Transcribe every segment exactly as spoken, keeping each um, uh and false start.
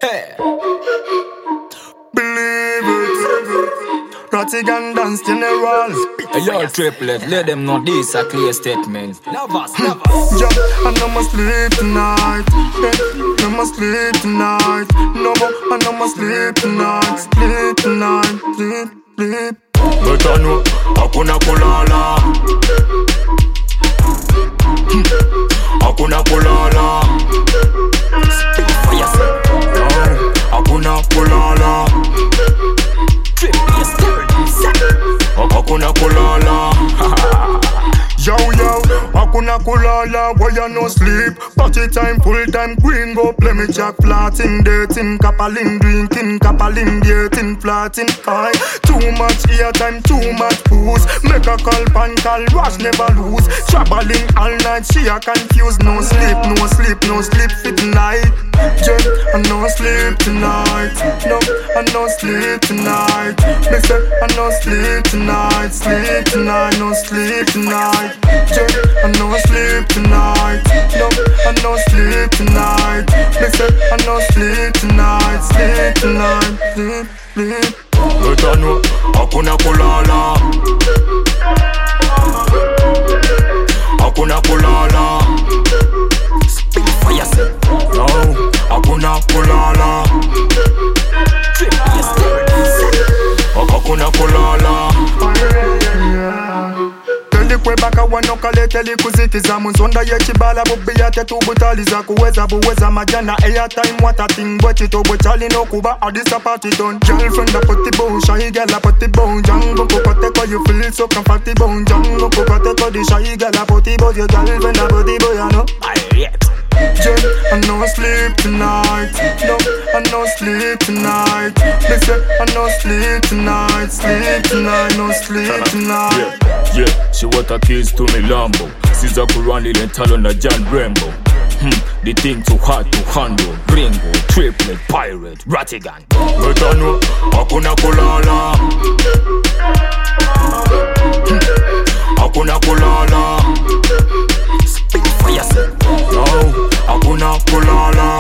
Hey. Believe it. Ratigan dance general. Hey, yo, triplet, let them know this a clear statement. Never, never. Yeah, I no must sleep tonight. Yeah, no must sleep tonight. No more, I no must sleep tonight. Sleep tonight, sleep, sleep. But I know, hakuna kulala. Hakuna kulala. Speak for yourself. No, hakuna kulala. Hakuna kulala. Yo, yo, hakuna kulala, why you no sleep? Party time, full time, queen go play me jack flatting, dating, capaling, drinking, capaling, dating, flatting, aye. Too much airtime, too much booze. Make a call, pan call, rush never lose. Traveling all night, she a confused. No sleep, no sleep, no sleep fit night. Yeah, I no sleep tonight. No, I no sleep tonight. Me say I no sleep tonight. Sleep tonight, no sleep tonight. Yeah, I no sleep tonight. No, I no sleep tonight. Me say I no sleep tonight. Sleep tonight. Sleep, sleep. But I know, hakuna kulala. Hakuna kulala. Speak for yourself. No, hakuna kulala. Hakuna kulala. Kwe baka wanokale teli kuzikiza Muzonda ye chibala bubia tetu butaliza Kuweza buweza majana airtime wata tingwe chito Bwechali no kuba adisa party done Girlfriend a putty bone, shy girl a putty bone Jango kukote ko you feel so comfortable Jango kukote ko di shy girl a putty bone Your girlfriend a putty boy you know Jen, I no sleep tonight. No, I no sleep tonight. Me say I no sleep tonight. Sleep tonight, no sleep tonight. Yeah, yeah, she want a keys to me Lambo. Caesar Kurani and Talon na John Rambo. Hmm, the thing too hard to handle. Ringo, triplet, pirate, Ratigan. But I know, hakuna kulala. Hakuna kulala. Speak for yourself. No, hakuna kulala.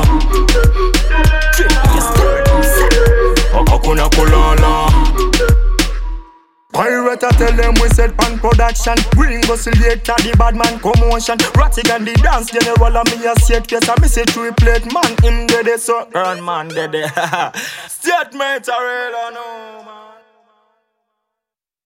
Hakuna kulala. Pirate I tell them we said pan production. Ringo selector the bad man commotion. Ratigan the dance general and me a set face. I miss a triplet man him dead so. Run man dead. Statement a real or no man.